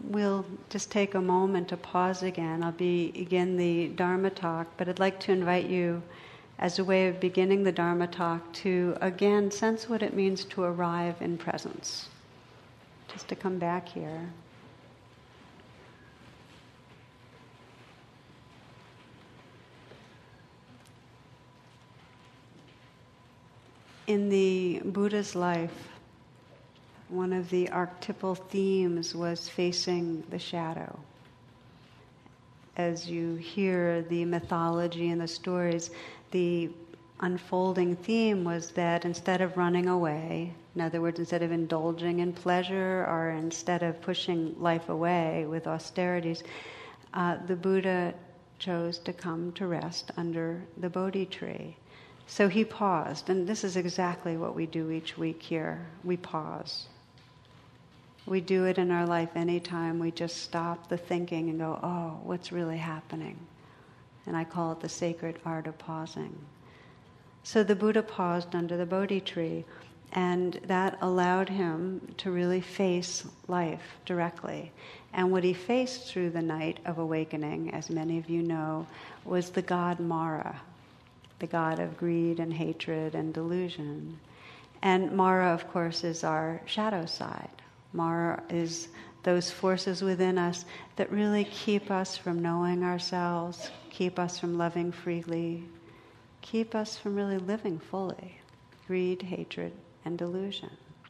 we'll just take a moment to pause again. I'll begin the Dharma talk, but I'd like to invite you, as a way of beginning the Dharma talk, to again sense what it means to arrive in presence. Just to come back here. In the Buddha's life, one of the archetypal themes was facing the shadow. As you hear the mythology and the stories, the unfolding theme was that instead of running away, in other words, instead of indulging in pleasure or instead of pushing life away with austerities, the Buddha chose to come to rest under the Bodhi tree. So he paused, and this is exactly what we do each week here. We pause. We do it in our life anytime we just stop the thinking and go, oh, what's really happening? And I call it the sacred art of pausing. So the Buddha paused under the Bodhi tree, and that allowed him to really face life directly. And what he faced through the night of awakening, as many of you know, was the god Mara, the god of greed and hatred and delusion. And Mara, of course, is our shadow side. Mara is those forces within us that really keep us from knowing ourselves, keep us from loving freely, keep us from really living fully. Greed, hatred, and delusion.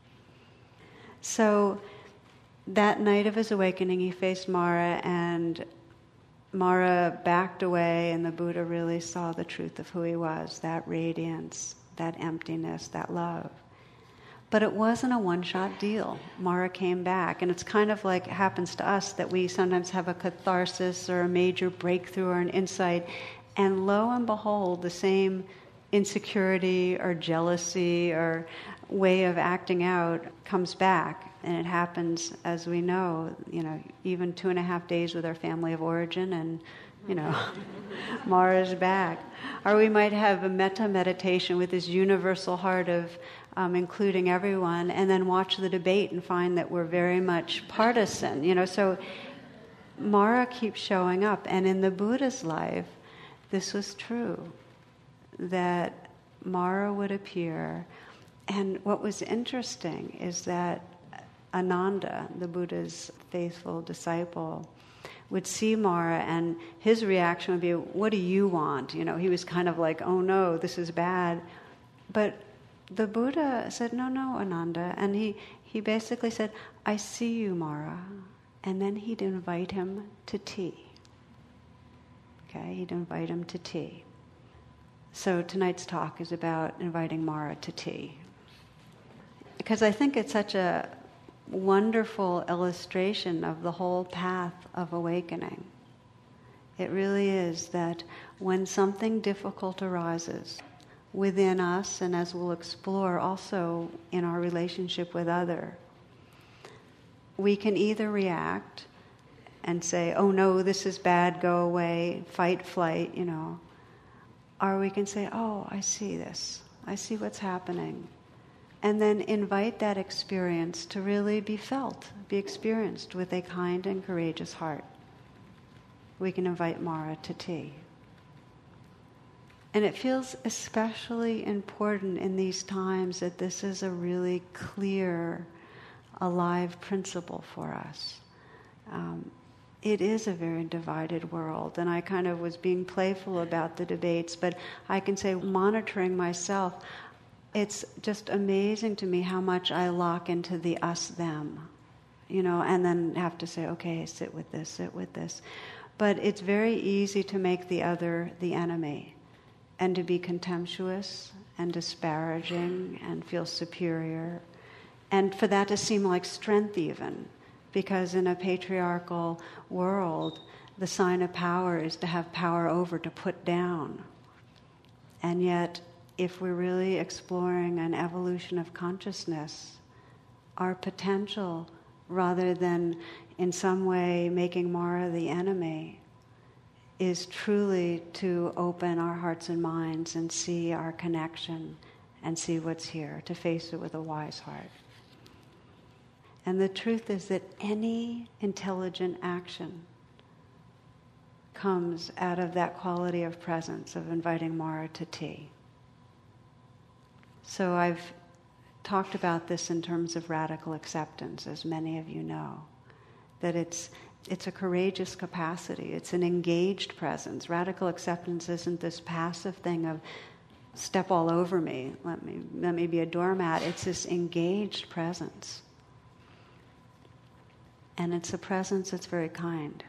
So that night of his awakening, he faced Mara, and Mara backed away, and the Buddha really saw the truth of who he was, that radiance, that emptiness, that love. But it wasn't a one-shot deal. Mara came back, and it's kind of like it happens to us that we sometimes have a catharsis or a major breakthrough or an insight, and lo and behold, the same insecurity or jealousy or way of acting out comes back. And it happens, as we know, even 2.5 days with our family of origin, and, Mara's back. Or we might have a metta meditation with this universal heart of including everyone, and then watch the debate and find that we're very much partisan. So Mara keeps showing up. And in the Buddha's life, this was true, that Mara would appear. And what was interesting is that Ananda, the Buddha's faithful disciple, would see Mara, and his reaction would be, what do you want? He was kind of like, oh no, this is bad. But the Buddha said, no, Ananda. And he basically said, I see you, Mara. And then he'd invite him to tea. Okay, he'd invite him to tea. So tonight's talk is about inviting Mara to tea. Because I think it's such a wonderful illustration of the whole path of awakening. It really is that when something difficult arises within us, and as we'll explore also in our relationship with other, we can either react and say, oh no, this is bad, go away, fight, flight, or we can say, oh, I see this, I see what's happening. And then invite that experience to really be felt, be experienced with a kind and courageous heart. We can invite Mara to tea. And it feels especially important in these times that this is a really clear, alive principle for us. It is a very divided world, and I kind of was being playful about the debates, but I can say, monitoring myself, it's just amazing to me how much I lock into the us-them, and then have to say, okay, sit with this. But it's very easy to make the other the enemy, and to be contemptuous and disparaging and feel superior, and for that to seem like strength even, because in a patriarchal world, the sign of power is to have power over, to put down. And yet, if we're really exploring an evolution of consciousness, our potential, rather than in some way making Mara the enemy, is truly to open our hearts and minds and see our connection and see what's here, to face it with a wise heart. And the truth is that any intelligent action comes out of that quality of presence, of inviting Mara to tea. So I've talked about this in terms of radical acceptance, as many of you know, that it's a courageous capacity. It's an engaged presence. Radical acceptance isn't this passive thing of step all over me, let me be a doormat. It's this engaged presence. And it's a presence that's very kind.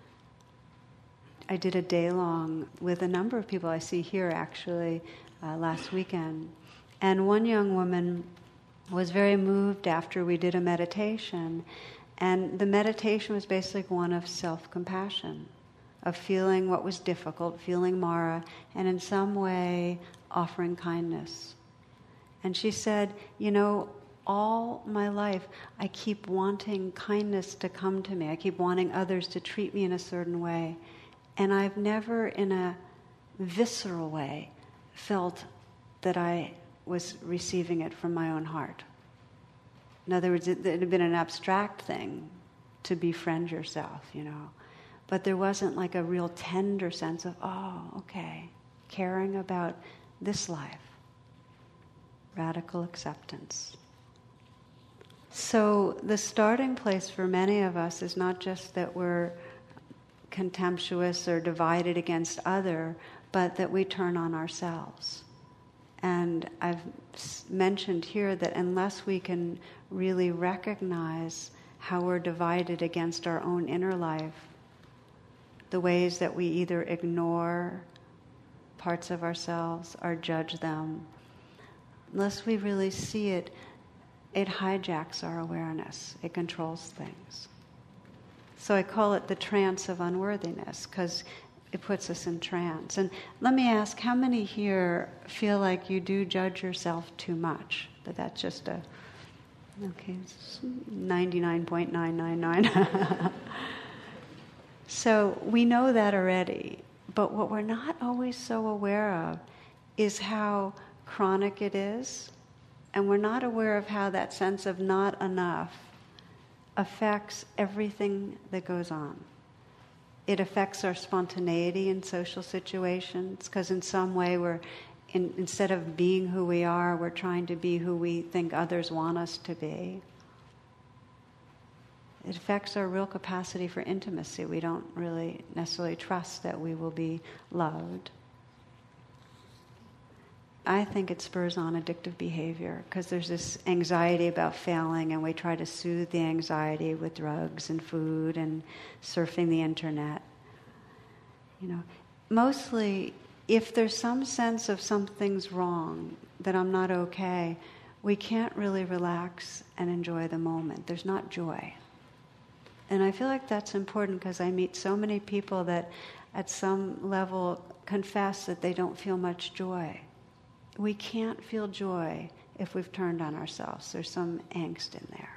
I did a day-long with a number of people I see here actually last weekend. And one young woman was very moved after we did a meditation. And the meditation was basically one of self-compassion, of feeling what was difficult, feeling Mara, and in some way offering kindness. And she said, all my life I keep wanting kindness to come to me. I keep wanting others to treat me in a certain way. And I've never, in a visceral way, felt that I was receiving it from my own heart. In other words, it had been an abstract thing to befriend yourself, But there wasn't like a real tender sense of, caring about this life. Radical acceptance. So the starting place for many of us is not just that we're contemptuous or divided against other, but that we turn on ourselves. And I've mentioned here that unless we can really recognize how we're divided against our own inner life, the ways that we either ignore parts of ourselves or judge them, unless we really see it, it hijacks our awareness. It controls things. So I call it the trance of unworthiness, because it puts us in trance. And let me ask, how many here feel like you do judge yourself too much? That that's just 99.999. So we know that already. But what we're not always so aware of is how chronic it is. And we're not aware of how that sense of not enough affects everything that goes on. It affects our spontaneity in social situations, because in some way instead of being who we are, we're trying to be who we think others want us to be. It affects our real capacity for intimacy. We don't really necessarily trust that we will be loved. I think it spurs on addictive behavior, because there's this anxiety about failing, and we try to soothe the anxiety with drugs and food and surfing the internet. Mostly, if there's some sense of something's wrong, that I'm not okay, we can't really relax and enjoy the moment. There's not joy. And I feel like that's important, because I meet so many people that at some level confess that they don't feel much joy. We can't feel joy if we've turned on ourselves. There's some angst in there.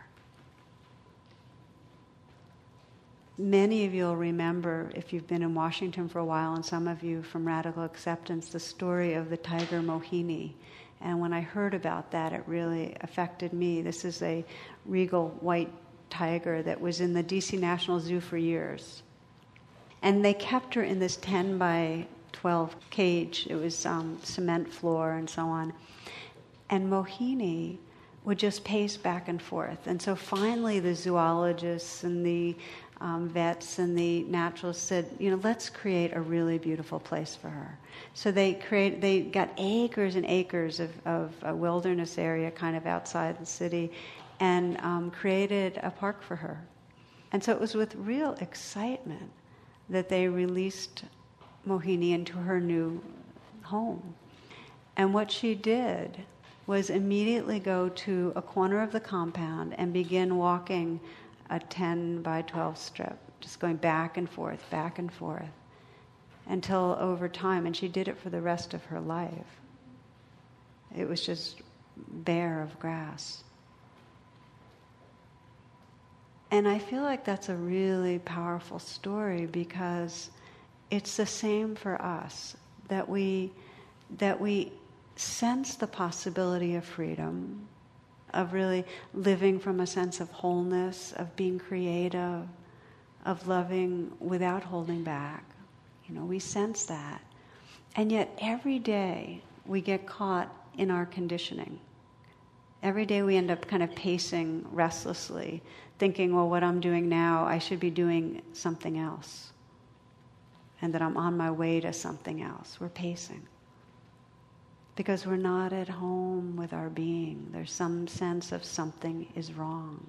Many of you will remember, if you've been in Washington for a while, and some of you from Radical Acceptance, the story of the tiger Mohini. And when I heard about that, it really affected me. This is a regal white tiger that was in the DC National Zoo for years. And they kept her in this 10 by 12 cage. It was cement floor and so on. And Mohini would just pace back and forth. And so finally the zoologists and the vets and the naturalists said, let's create a really beautiful place for her. So they got acres and acres of a wilderness area kind of outside the city, and created a park for her. And so it was with real excitement that they released Mohini into her new home. And what she did was immediately go to a corner of the compound and begin walking a 10 by 12 strip, just going back and forth, until over time, and she did it for the rest of her life. It was just bare of grass. And I feel like that's a really powerful story, because it's the same for us, that we sense the possibility of freedom, of really living from a sense of wholeness, of being creative, of loving without holding back. We sense that. And yet every day we get caught in our conditioning. Every day we end up kind of pacing restlessly, thinking, well, what I'm doing now, I should be doing something else. And that I'm on my way to something else. We're pacing. Because we're not at home with our being. There's some sense of something is wrong.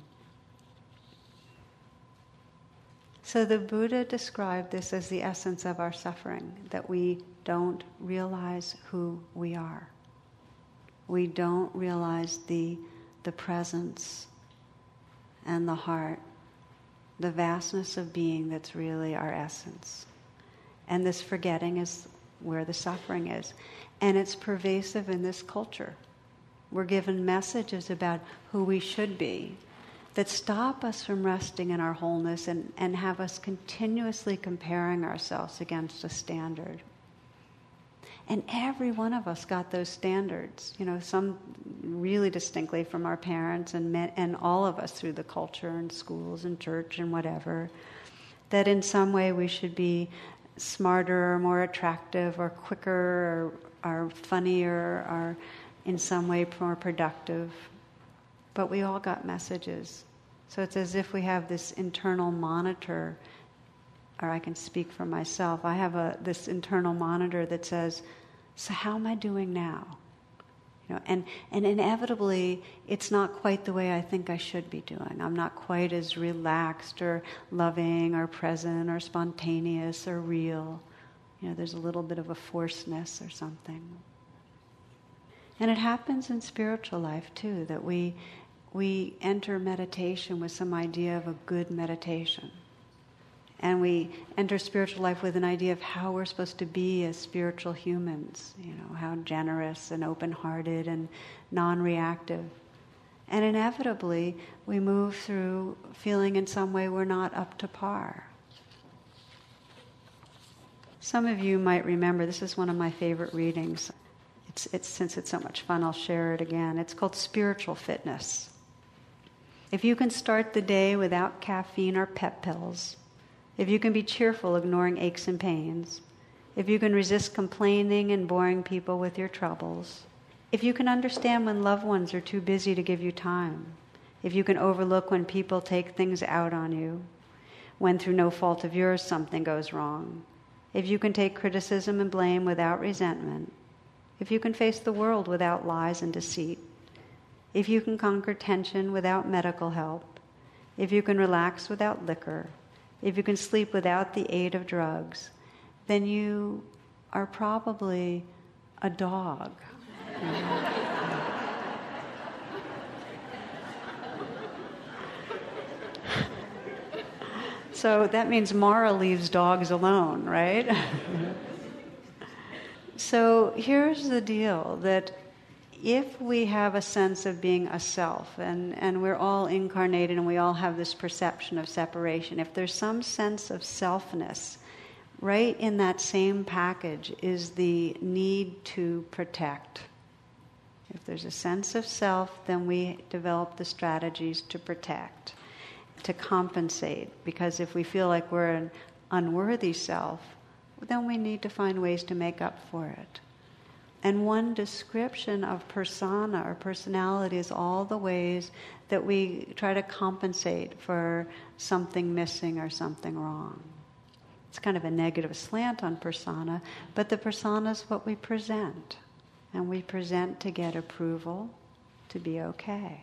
So the Buddha described this as the essence of our suffering, that we don't realize who we are. We don't realize the presence and the heart, the vastness of being that's really our essence. And this forgetting is where the suffering is. And it's pervasive in this culture. We're given messages about who we should be that stop us from resting in our wholeness and have us continuously comparing ourselves against a standard. And every one of us got those standards, some really distinctly from our parents and all of us through the culture and schools and church and whatever, that in some way we should be smarter or more attractive or quicker or funnier or in some way more productive. But we all got messages. So it's as if we have this internal monitor, or I can speak for myself. I have this internal monitor that says, so how am I doing now? And inevitably, it's not quite the way I think I should be doing. I'm not quite as relaxed or loving or present or spontaneous or real. There's a little bit of a forcedness or something. And it happens in spiritual life too, that we enter meditation with some idea of a good meditation. And we enter spiritual life with an idea of how we're supposed to be as spiritual humans, how generous and open-hearted and non-reactive. And inevitably, we move through feeling in some way we're not up to par. Some of you might remember, this is one of my favorite readings. Since it's so much fun, I'll share it again. It's called Spiritual Fitness. If you can start the day without caffeine or pep pills, if you can be cheerful, ignoring aches and pains, if you can resist complaining and boring people with your troubles, if you can understand when loved ones are too busy to give you time, if you can overlook when people take things out on you, when through no fault of yours something goes wrong, if you can take criticism and blame without resentment, if you can face the world without lies and deceit, if you can conquer tension without medical help, if you can relax without liquor, if you can sleep without the aid of drugs, then you are probably a dog. So that means Mara leaves dogs alone, right? So here's the deal, that if we have a sense of being a self, and we're all incarnated and we all have this perception of separation, if there's some sense of selfness, right in that same package is the need to protect. If there's a sense of self, then we develop the strategies to protect, to compensate, because if we feel like we're an unworthy self, then we need to find ways to make up for it. And one description of persona or personality is all the ways that we try to compensate for something missing or something wrong. It's kind of a negative slant on persona, but the persona is what we present. And we present to get approval, to be okay.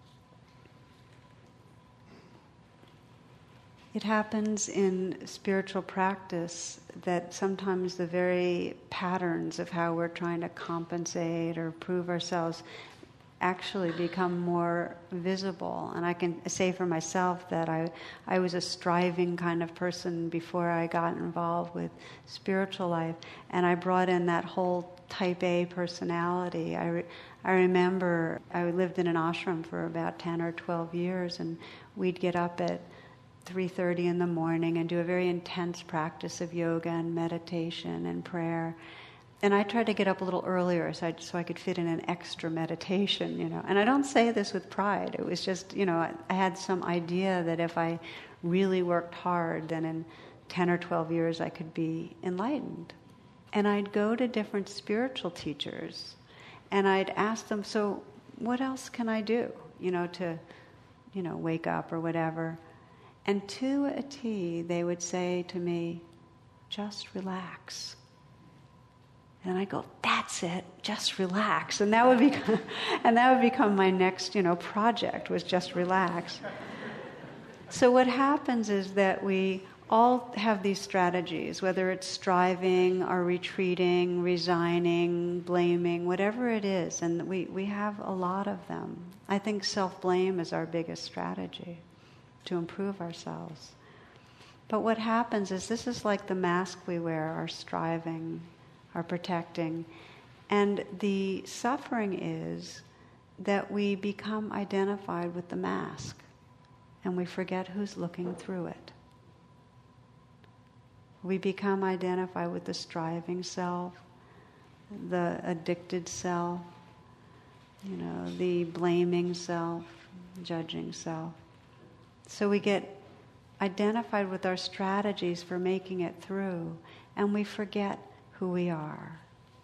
It happens in spiritual practice that sometimes the very patterns of how we're trying to compensate or prove ourselves actually become more visible. And I can say for myself that I was a striving kind of person before I got involved with spiritual life, and I brought in that whole type A personality. I remember I lived in an ashram for about 10 or 12 years, and we'd get up at 3:30 in the morning and do a very intense practice of yoga and meditation and prayer. And I tried to get up a little earlier so I could fit in an extra meditation, And I don't say this with pride. It was just, I had some idea that if I really worked hard, then in 10 or 12 years I could be enlightened. And I'd go to different spiritual teachers and I'd ask them, so what else can I do, to, wake up or whatever. And to a T, they would say to me, just relax. And I go, that's it, just relax. And that would become my next, project, was just relax. So what happens is that we all have these strategies, whether it's striving or retreating, resigning, blaming, whatever it is, and we have a lot of them. I think self-blame is our biggest strategy to improve ourselves. But what happens is this is like the mask we wear, our striving, our protecting. And the suffering is that we become identified with the mask and we forget who's looking through it. We become identified with the striving self, the addicted self, the blaming self, judging self. So we get identified with our strategies for making it through, and we forget who we are.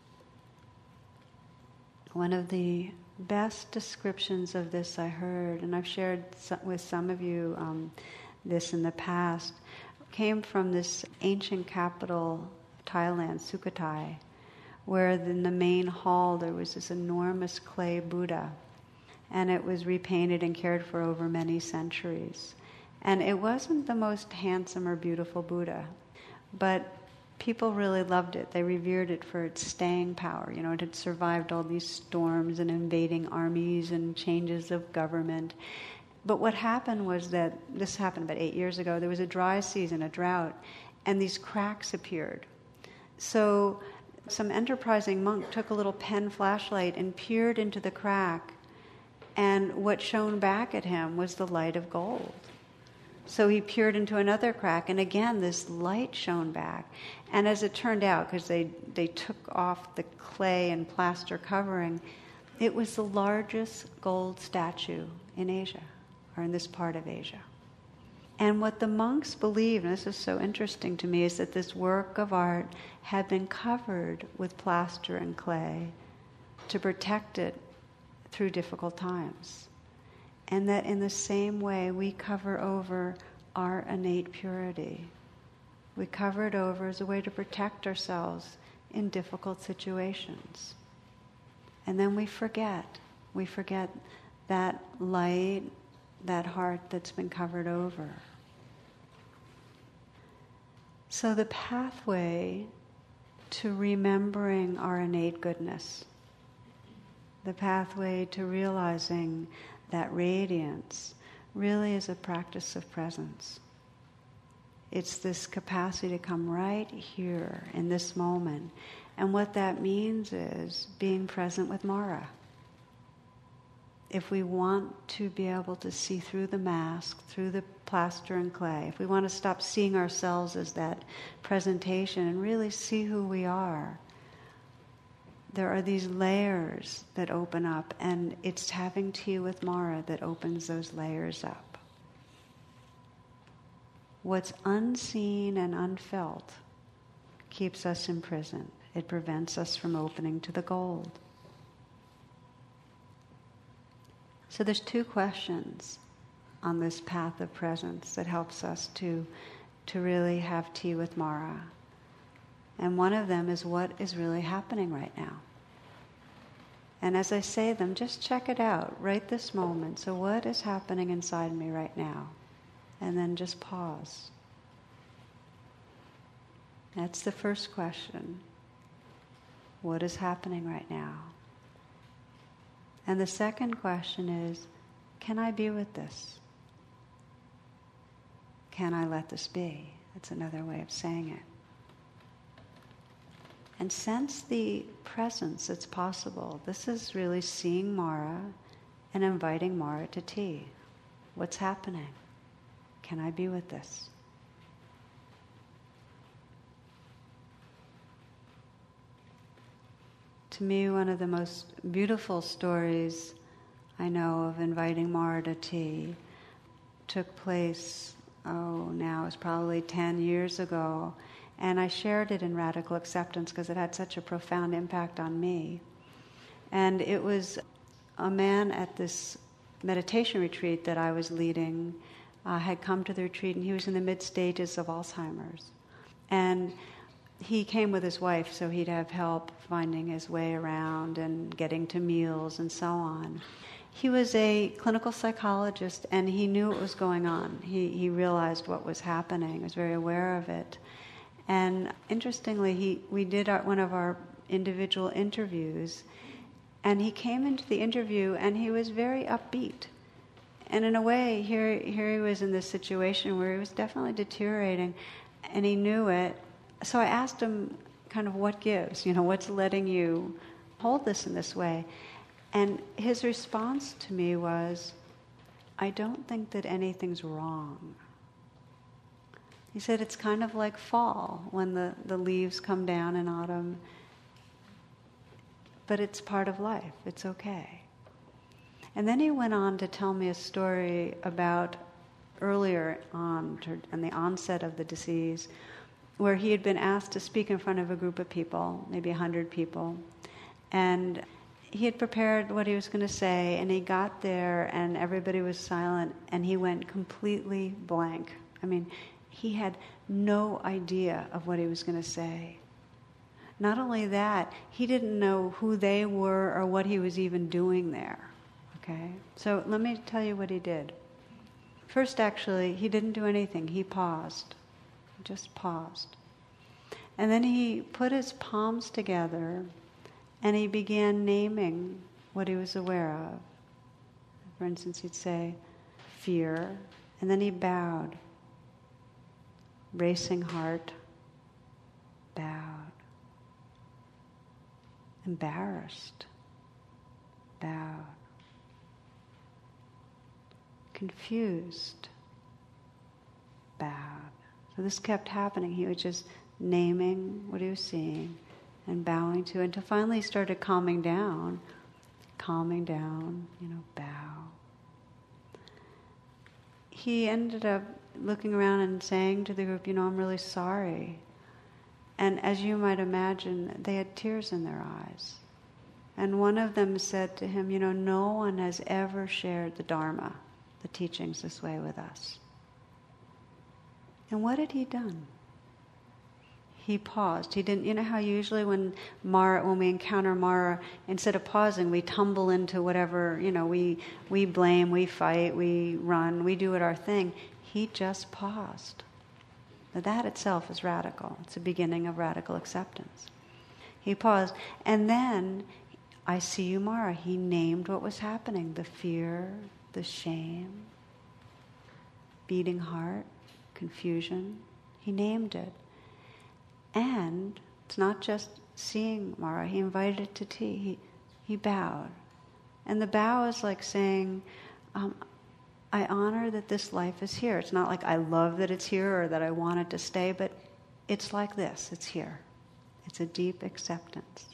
One of the best descriptions of this I heard, and I've shared with some of you this in the past, came from this ancient capital, Thailand, Sukhothai, where in the main hall there was this enormous clay Buddha, and it was repainted and cared for over many centuries. And it wasn't the most handsome or beautiful Buddha, but people really loved it. They revered it for its staying power. It had survived all these storms and invading armies and changes of government. But what happened was that, this happened about 8 years ago, there was a dry season, a drought, and these cracks appeared. So some enterprising monk took a little pen flashlight and peered into the crack, and what shone back at him was the light of gold. So he peered into another crack, and again this light shone back. And as it turned out, because they took off the clay and plaster covering, it was the largest gold statue in Asia, or in this part of Asia. And what the monks believed, and this is so interesting to me, is that this work of art had been covered with plaster and clay to protect it through difficult times. And that in the same way we cover over our innate purity. We cover it over as a way to protect ourselves in difficult situations. And then we forget that light, that heart that's been covered over. So the pathway to remembering our innate goodness, the pathway to realizing that radiance really is a practice of presence. It's this capacity to come right here in this moment. And what that means is being present with Mara. If we want to be able to see through the mask, through the plaster and clay, if we want to stop seeing ourselves as that presentation and really see who we are, there are these layers that open up, and it's having tea with Mara that opens those layers up. What's unseen and unfelt keeps us imprisoned. It prevents us from opening to the gold. So there's 2 questions on this path of presence that helps us to really have tea with Mara. And one of them is, what is really happening right now? And as I say them, just check it out right this moment. So what is happening inside me right now? And then just pause. That's the first question. What is happening right now? And the second question is, can I be with this? Can I let this be? That's another way of saying it. And sense the presence that's possible. This is really seeing Mara and inviting Mara to tea. What's happening? Can I be with this? to me, one of the most beautiful stories I know of inviting Mara to tea took place, now it's probably 10 years ago. And I shared it in Radical Acceptance because it had such a profound impact on me. And it was a man at this meditation retreat that I was leading had come to the retreat, and he was in the mid-stages of Alzheimer's. And he came with his wife, so he'd have help finding his way around and getting to meals and so on. He was a clinical psychologist, and he knew what was going on. He realized what was happening, was very aware of it. And interestingly, we did one of our individual interviews, and he came into the interview, and he was very upbeat. And in a way, here he was in this situation where he was definitely deteriorating, and he knew it. So I asked him kind of what gives, what's letting you hold this in this way? And his response to me was, I don't think that anything's wrong. He said it's kind of like fall when the leaves come down in autumn, but it's part of life, it's okay. And then he went on to tell me a story about earlier on, in the onset of the disease, where he had been asked to speak in front of a group of people, maybe 100 people, and he had prepared what he was going to say, and he got there and everybody was silent, and he went completely blank. I mean, he had no idea of what he was going to say. Not only that, he didn't know who they were or what he was even doing there. Okay? So let me tell you what he did. First, actually, he didn't do anything. He paused. He just paused. And then he put his palms together and he began naming what he was aware of. For instance, he'd say, fear, and then he bowed. Racing heart, bowed. Embarrassed, bowed. Confused, bowed. So this kept happening. He was just naming what he was seeing and bowing to, until finally he started calming down, bow. He ended up looking around and saying to the group, I'm really sorry. And as you might imagine, they had tears in their eyes. And one of them said to him, no one has ever shared the Dharma, the teachings, this way with us. And what had he done? He paused. He didn't, how usually when we encounter Mara, instead of pausing, we tumble into whatever, we blame, we fight, we run, we do it our thing. He just paused. Now that itself is radical. It's the beginning of radical acceptance. He paused, and then, I see you, Mara. He named what was happening, the fear, the shame, beating heart, confusion. He named it. And it's not just seeing Mara. He invited it to tea. He bowed. And the bow is like saying, I honor that this life is here. It's not like I love that it's here or that I want it to stay, but it's like this. It's here. It's a deep acceptance.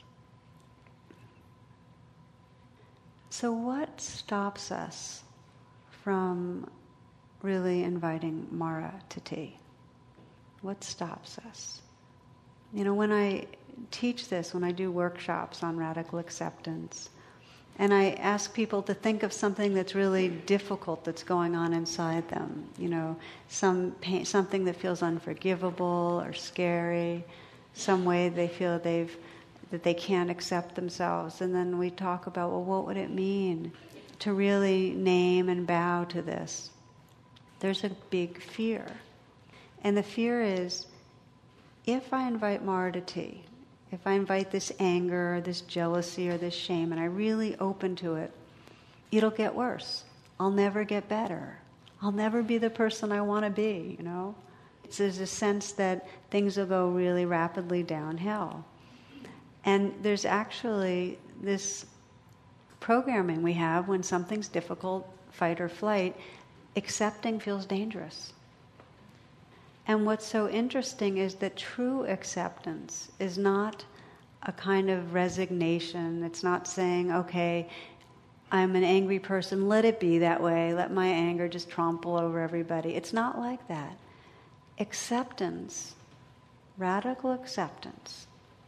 So what stops us from really inviting Mara to tea? What stops us? When I teach this, when I do workshops on radical acceptance, and I ask people to think of something that's really difficult that's going on inside them, some pain, something that feels unforgivable or scary, some way they feel that they can't accept themselves. And then we talk about, what would it mean to really name and bow to this? There's a big fear. And the fear is, if I invite Mara to tea, if I invite this anger or this jealousy or this shame, and I really open to it, it'll get worse. I'll never get better. I'll never be the person I want to be, There's a sense that things will go really rapidly downhill. And there's actually this programming we have when something's difficult, fight or flight, accepting feels dangerous. And what's so interesting is that true acceptance is not a kind of resignation. It's not saying, okay, I'm an angry person, let it be that way, let my anger just trample over everybody. It's not like that. Acceptance, radical acceptance,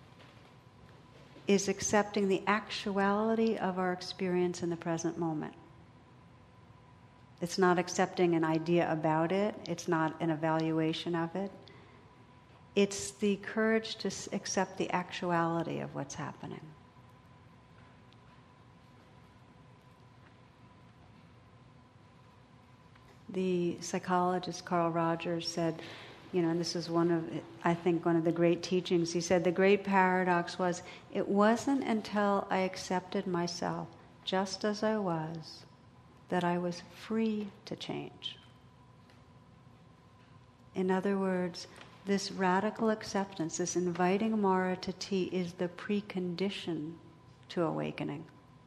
is accepting the actuality of our experience in the present moment. It's not accepting an idea about it. It's not an evaluation of it. It's the courage to accept the actuality of what's happening. The psychologist Carl Rogers said, and this is one of the great teachings. He said the great paradox was, it wasn't until I accepted myself just as I was that I was free to change. In other words, this radical acceptance, this inviting Mara to tea, is the precondition to awakening.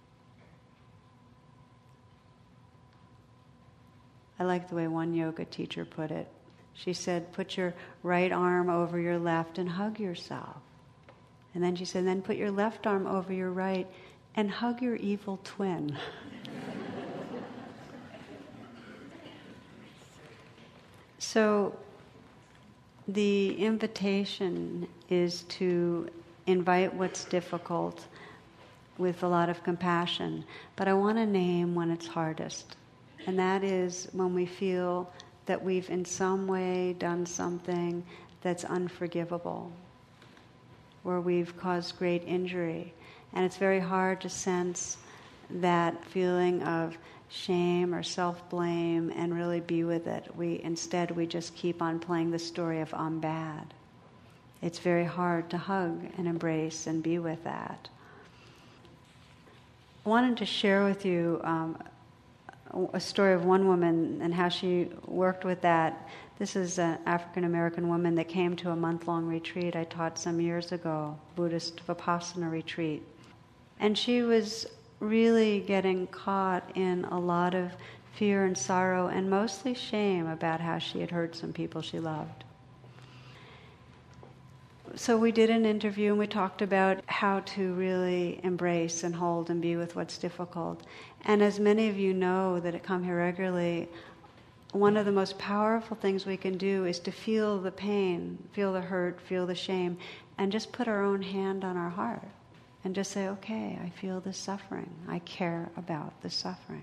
I like the way one yoga teacher put it. She said, put your right arm over your left and hug yourself. And then she said, then put your left arm over your right and hug your evil twin. So the invitation is to invite what's difficult with a lot of compassion. But I want to name when it's hardest. And that is when we feel that we've in some way done something that's unforgivable, where we've caused great injury. And it's very hard to sense that feeling of shame or self-blame and really be with it. Instead, we just keep on playing the story of I'm bad. It's very hard to hug and embrace and be with that. I wanted to share with you a story of one woman and how she worked with that. This is an African-American woman that came to a month-long retreat I taught some years ago, Buddhist Vipassana retreat. And she was really getting caught in a lot of fear and sorrow and mostly shame about how she had hurt some people she loved. So we did an interview and we talked about how to really embrace and hold and be with what's difficult. And as many of you know that come here regularly, one of the most powerful things we can do is to feel the pain, feel the hurt, feel the shame, and just put our own hand on our heart and just say, okay, I feel this suffering. I care about the suffering.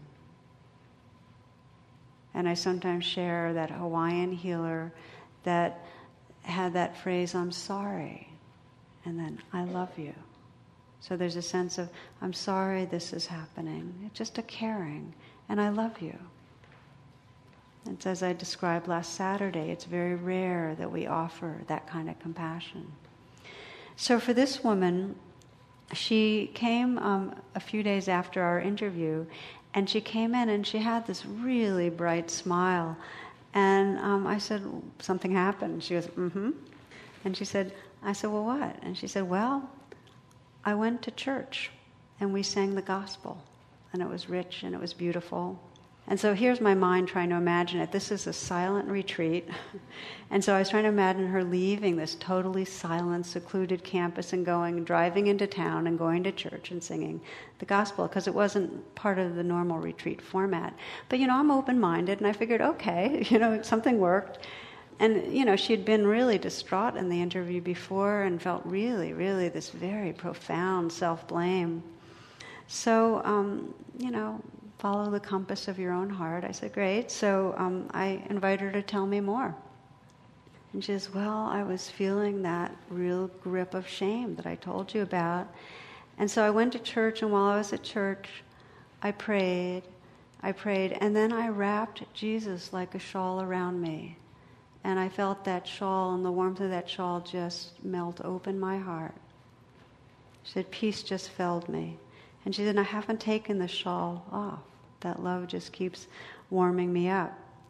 And I sometimes share that Hawaiian healer that had that phrase, I'm sorry, and then I love you. So there's a sense of, I'm sorry this is happening. It's just a caring, and I love you. And as I described last Saturday, it's very rare that we offer that kind of compassion. So for this woman, she came a few days after our interview, and she came in and she had this really bright smile. And I said, something happened. She goes, mm-hmm. And I said, well, what? And she said, well, I went to church and we sang the gospel. And it was rich and it was beautiful. And so here's my mind trying to imagine it. This is a silent retreat. And so I was trying to imagine her leaving this totally silent, secluded campus and driving into town and going to church and singing the gospel, because it wasn't part of the normal retreat format. But, I'm open-minded, and I figured, okay, something worked. And, she had been really distraught in the interview before and felt really, really this very profound self-blame. So, follow the compass of your own heart. I said, great. So I invite her to tell me more. And she says, well, I was feeling that real grip of shame that I told you about. And so I went to church, and while I was at church, I prayed, and then I wrapped Jesus like a shawl around me. And I felt that shawl, and the warmth of that shawl just melt open my heart. She said, peace just filled me. And she said, I haven't taken the shawl off. That love just keeps warming me up.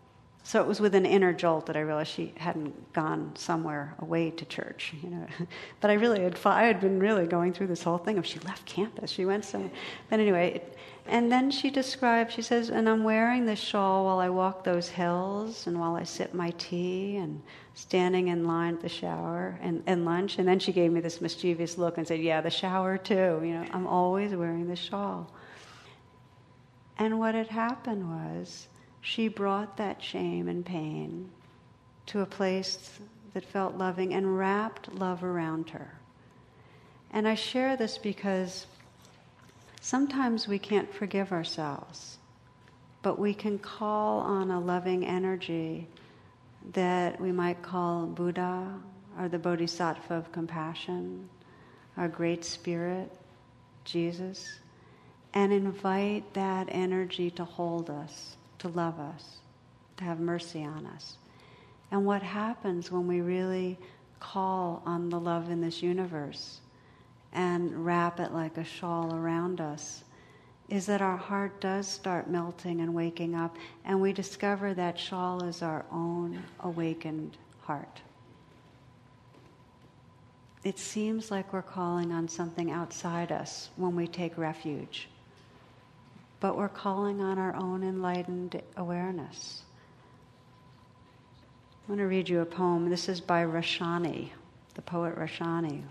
So it was with an inner jolt that I realized she hadn't gone somewhere away to church, But I had been really going through this whole thing of she left campus, she went somewhere. But anyway, and then she says, and I'm wearing this shawl while I walk those hills and while I sip my tea and standing in line at the shower and lunch. And then she gave me this mischievous look and said, yeah, the shower too. I'm always wearing the shawl. And what had happened was she brought that shame and pain to a place that felt loving and wrapped love around her. And I share this because sometimes we can't forgive ourselves, but we can call on a loving energy that we might call Buddha or the Bodhisattva of compassion, our Great Spirit, Jesus, and invite that energy to hold us, to love us, to have mercy on us. And what happens when we really call on the love in this universe and wrap it like a shawl around us is that our heart does start melting and waking up, and we discover that shawl is our own awakened heart. It seems like we're calling on something outside us when we take refuge, but we're calling on our own enlightened awareness. I want to read you a poem. This is by Rashani, the poet Rashani.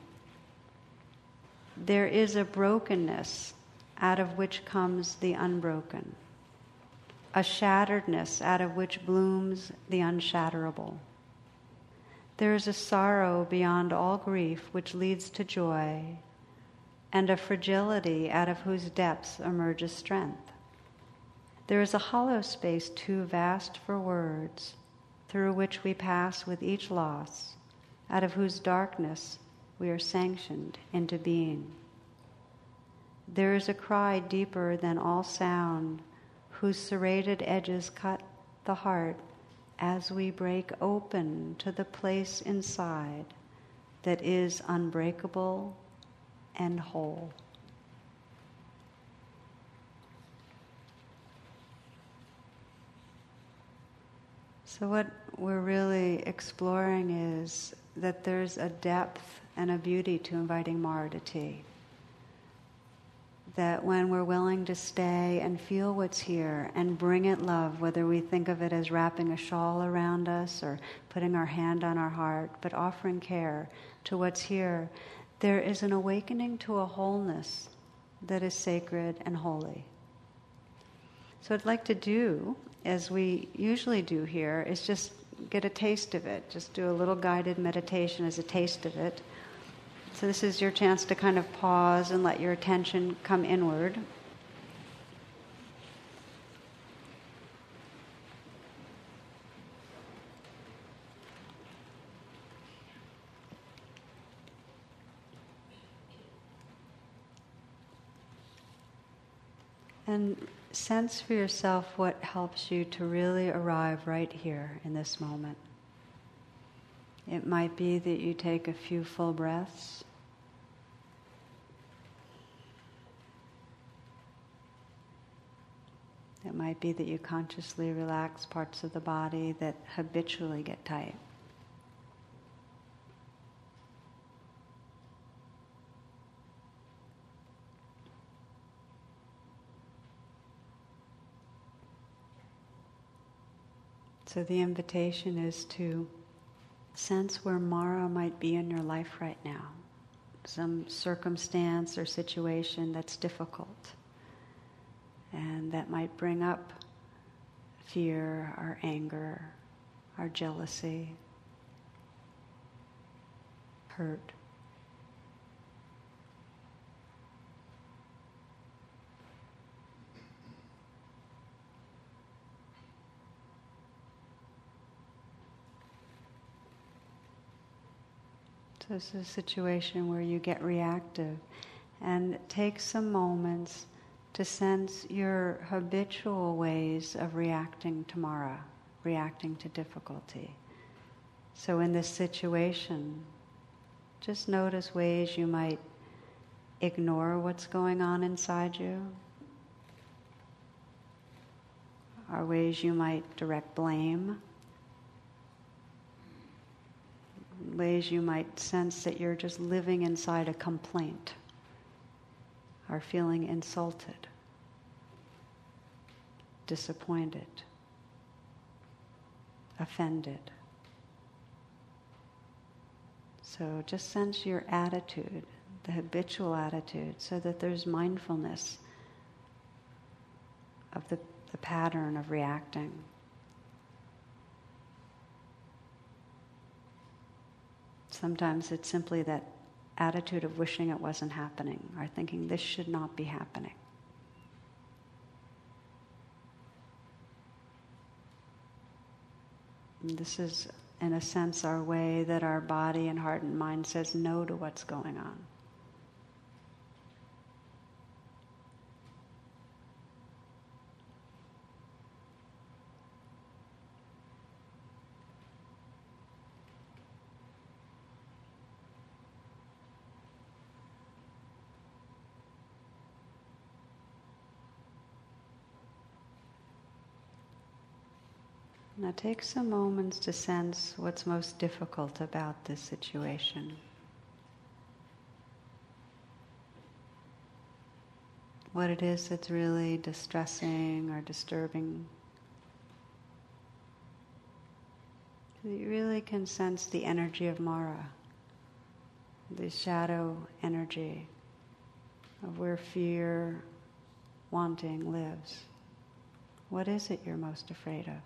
There is a brokenness out of which comes the unbroken, a shatteredness out of which blooms the unshatterable. There is a sorrow beyond all grief which leads to joy, and a fragility out of whose depths emerges strength. There is a hollow space too vast for words, through which we pass with each loss, out of whose darkness we are sanctioned into being. There is a cry deeper than all sound, whose serrated edges cut the heart as we break open to the place inside that is unbreakable and whole. So what we're really exploring is that there's a depth and a beauty to inviting Mara to tea. That when we're willing to stay and feel what's here and bring it love, whether we think of it as wrapping a shawl around us or putting our hand on our heart, but offering care to what's here, there is an awakening to a wholeness that is sacred and holy. So I'd like to do, as we usually do here, is just get a taste of it. Just do a little guided meditation as a taste of it. So this is your chance to kind of pause and let your attention come inward. And sense for yourself what helps you to really arrive right here in this moment. It might be that you take a few full breaths. It might be that you consciously relax parts of the body that habitually get tight. So the invitation is to sense where Mara might be in your life right now. Some circumstance or situation that's difficult. And that might bring up fear, or anger, or jealousy, hurt. So this is a situation where you get reactive, and take some moments to sense your habitual ways of reacting to Mara, reacting to difficulty. So in this situation, just notice ways you might ignore what's going on inside you, are ways you might direct blame, ways you might sense that you're just living inside a complaint, are feeling insulted, disappointed, offended. So just sense your attitude, the habitual attitude, so that there's mindfulness of the pattern of reacting. Sometimes it's simply that attitude of wishing it wasn't happening, or thinking this should not be happening. And this is, in a sense, our way that our body and heart and mind says no to what's going on. Now take some moments to sense what's most difficult about this situation. What it is that's really distressing or disturbing. So you really can sense the energy of Mara, the shadow energy of where fear, wanting lives. What is it you're most afraid of?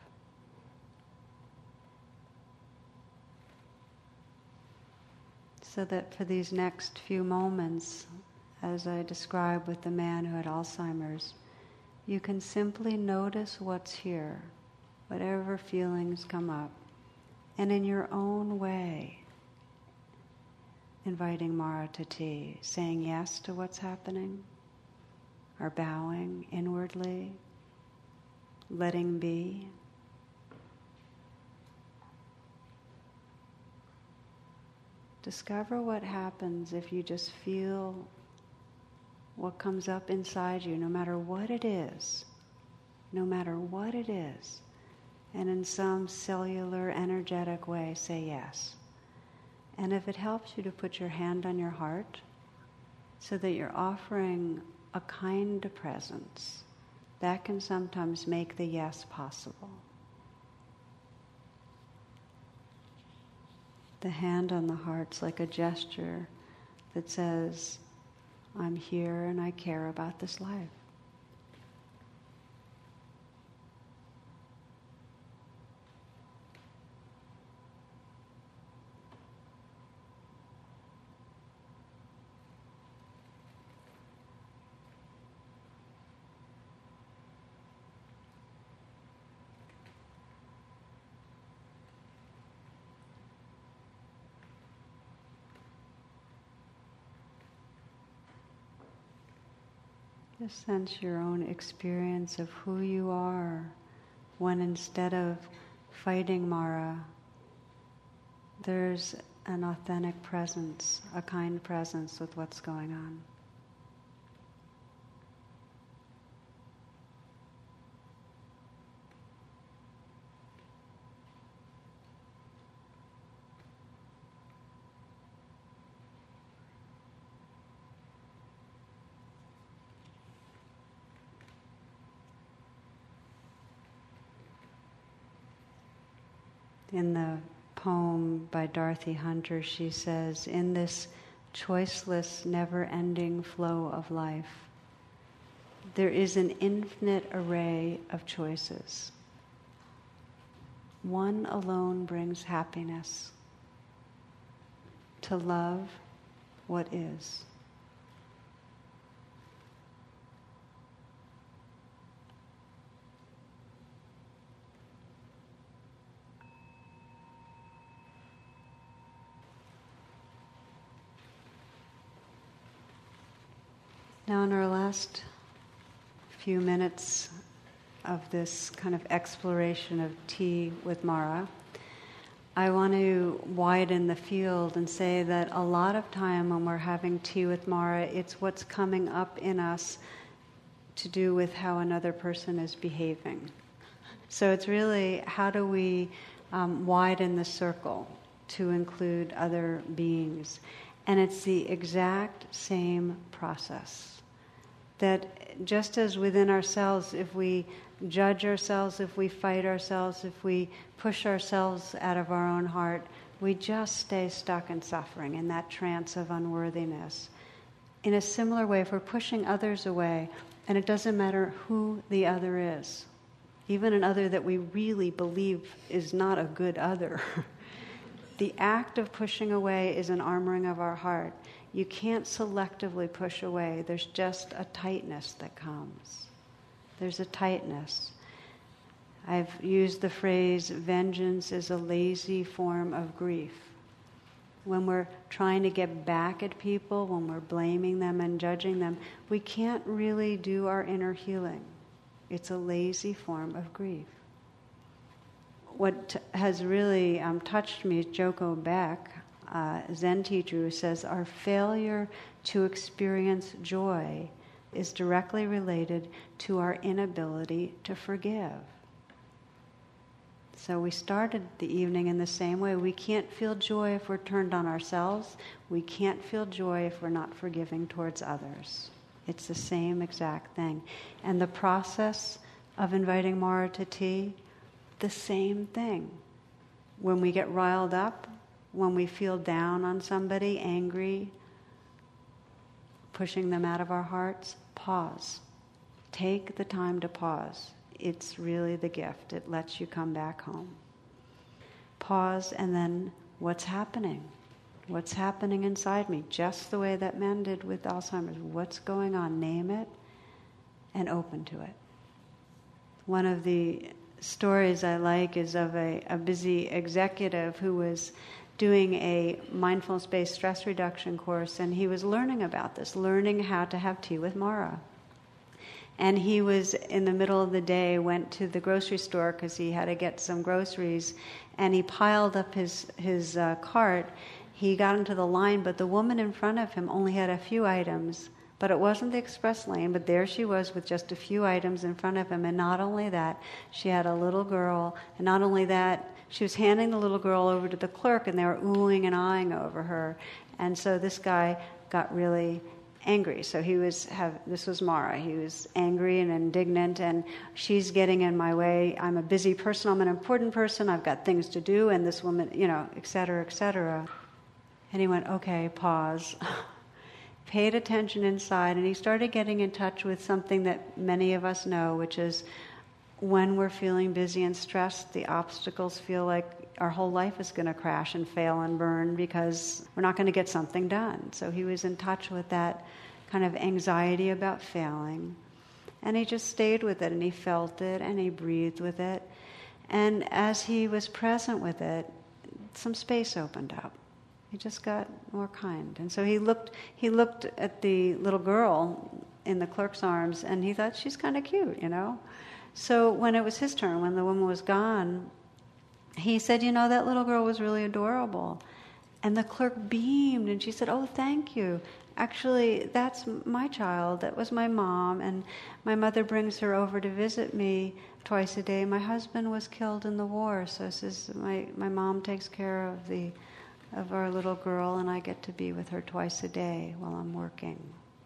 So that for these next few moments, as I described with the man who had Alzheimer's, you can simply notice what's here, whatever feelings come up, and in your own way, inviting Mara to tea, saying yes to what's happening, or bowing inwardly, letting be. Discover what happens if you just feel what comes up inside you, no matter what it is, no matter what it is, and in some cellular, energetic way say yes. And if it helps you to put your hand on your heart so that you're offering a kind presence, that can sometimes make the yes possible. The hand on the heart's like a gesture that says, I'm here and I care about this life. Just sense your own experience of who you are when instead of fighting Mara, there's an authentic presence, a kind presence with what's going on. In the poem by Dorothy Hunter, she says, in this choiceless, never-ending flow of life, there is an infinite array of choices. One alone brings happiness: to love what is. Now in our last few minutes of this kind of exploration of tea with Mara, I want to widen the field and say that a lot of time when we're having tea with Mara, it's what's coming up in us to do with how another person is behaving. So it's really, how do we widen the circle to include other beings? And it's the exact same process. That just as within ourselves, if we judge ourselves, if we fight ourselves, if we push ourselves out of our own heart, we just stay stuck in suffering, in that trance of unworthiness. In a similar way, if we're pushing others away, and it doesn't matter who the other is, even an other that we really believe is not a good other, the act of pushing away is an armoring of our heart. You can't selectively push away. There's just a tightness that comes. There's a tightness. I've used the phrase, vengeance is a lazy form of grief. When we're trying to get back at people, when we're blaming them and judging them, we can't really do our inner healing. It's a lazy form of grief. What has really touched me is Joko Beck, a Zen teacher, who says our failure to experience joy is directly related to our inability to forgive. So we started the evening in the same way. We can't feel joy if we're turned on ourselves. We can't feel joy if we're not forgiving towards others. It's the same exact thing. And the process of inviting Mara to tea, the same thing. When we get riled up, when we feel down on somebody, angry, pushing them out of our hearts, pause. Take the time to pause. It's really the gift. It lets you come back home. Pause, and then what's happening? What's happening inside me? Just the way that man did with Alzheimer's. What's going on? Name it and open to it. One of the stories I like is of a busy executive who was doing a mindfulness-based stress reduction course, and he was learning about this, learning how to have tea with Mara. And he was, in the middle of the day, went to the grocery store because he had to get some groceries, and he piled up his cart. He got into the line, but the woman in front of him only had a few items, but it wasn't the express lane, but there she was with just a few items in front of him. And not only that, she had a little girl, and not only that, she was handing the little girl over to the clerk, and they were oohing and aahing over her. And so this guy got really angry. So this was Mara. He was angry and indignant, and she's getting in my way. I'm a busy person. I'm an important person. I've got things to do, and this woman, et cetera, et cetera. And he went, okay, pause. Paid attention inside, and he started getting in touch with something that many of us know, which is when we're feeling busy and stressed, the obstacles feel like our whole life is going to crash and fail and burn because we're not going to get something done. So he was in touch with that kind of anxiety about failing. And he just stayed with it, and he felt it, and he breathed with it. And as he was present with it, some space opened up. He just got more kind. And so he looked at the little girl in the clerk's arms, and he thought, she's kind of cute, So when it was his turn, when the woman was gone, he said, that little girl was really adorable. And the clerk beamed, and she said, oh, thank you. Actually, that's my child. That was my mom, and my mother brings her over to visit me twice a day. My husband was killed in the war, so says my mom takes care of our little girl, and I get to be with her twice a day while I'm working.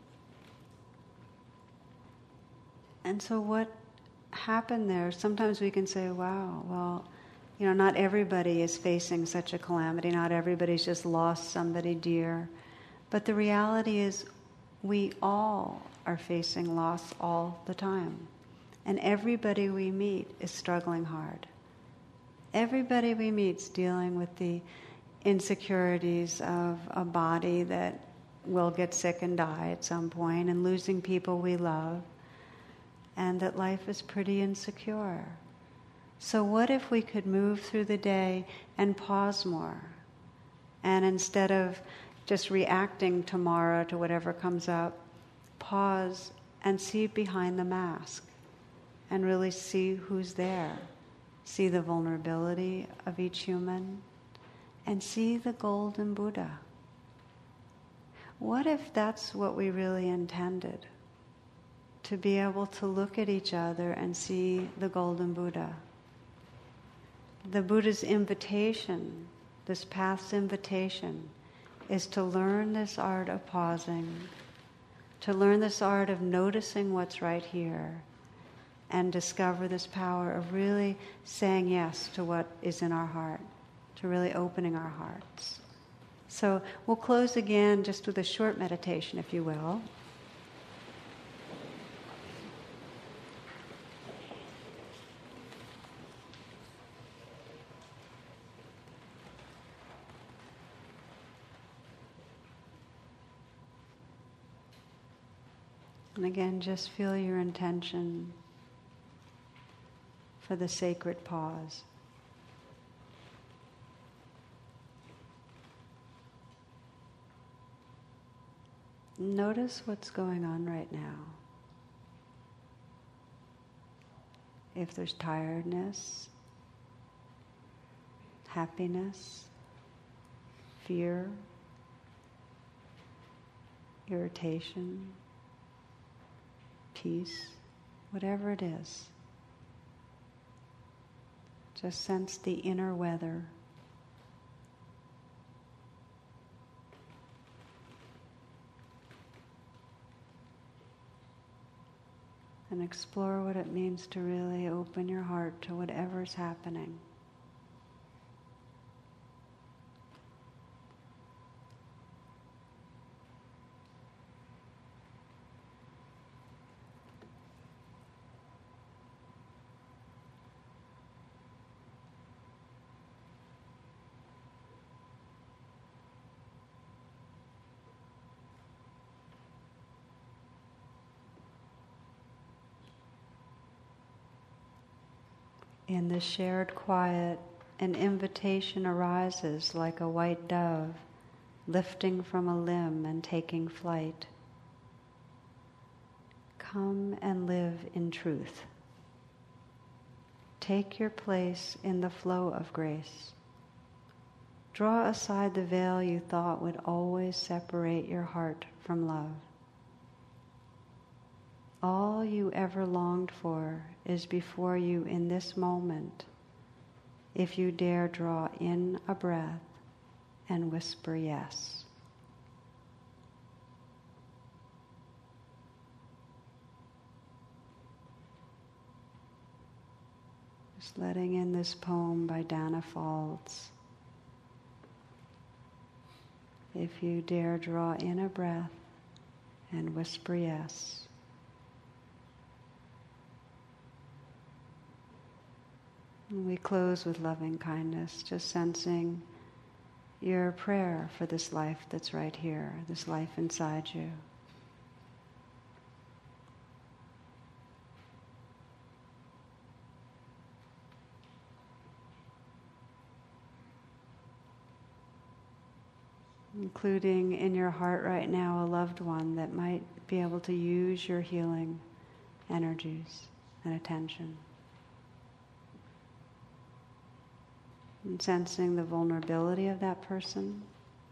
And so what happened there, sometimes we can say, wow, well, not everybody is facing such a calamity. Not everybody's just lost somebody dear. But the reality is we all are facing loss all the time. And everybody we meet is struggling hard. Everybody we meet is dealing with the insecurities of a body that will get sick and die at some point, and losing people we love, and that life is pretty insecure. So what if we could move through the day and pause more? And instead of just reacting tomorrow to whatever comes up, pause and see behind the mask and really see who's there. See the vulnerability of each human and see the golden Buddha. What if that's what we really intended? To be able to look at each other and see the golden Buddha. the Buddha's invitation, this path's invitation, is to learn this art of pausing, to learn this art of noticing what's right here, and discover this power of really saying yes to what is in our heart, to really opening our hearts. So we'll close again just with a short meditation, if you will. And again, just feel your intention for the sacred pause. Notice what's going on right now. If there's tiredness, happiness, fear, irritation, peace, whatever it is. Just sense the inner weather. And explore what it means to really open your heart to whatever's happening. In the shared quiet, an invitation arises like a white dove, lifting from a limb and taking flight. Come and live in truth. Take your place in the flow of grace. Draw aside the veil you thought would always separate your heart from love. All you ever longed for is before you in this moment, if you dare draw in a breath and whisper yes. Just letting in this poem by Danna Faulds. If you dare draw in a breath and whisper yes. And we close with loving kindness, just sensing your prayer for this life that's right here, this life inside you. Including in your heart right now a loved one that might be able to use your healing energies and attention. And sensing the vulnerability of that person.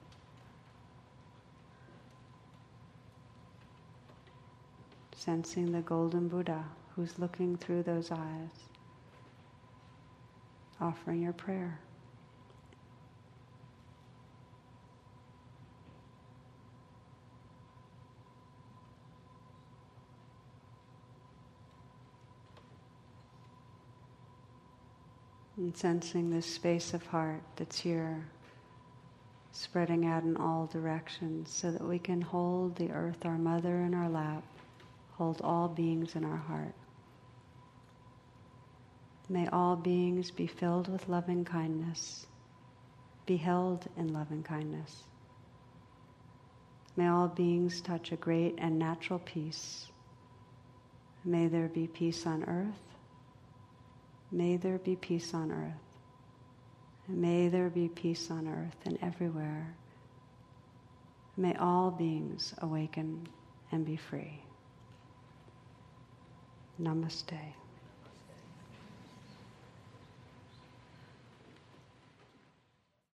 Sensing the golden Buddha who's looking through those eyes. Offering your prayer. And sensing this space of heart that's here, spreading out in all directions so that we can hold the earth, our mother, in our lap, hold all beings in our heart. May all beings be filled with loving kindness, be held in loving kindness. May all beings touch a great and natural peace. May there be peace on earth. May there be peace on earth. And may there be peace on earth and everywhere. May all beings awaken and be free. Namaste.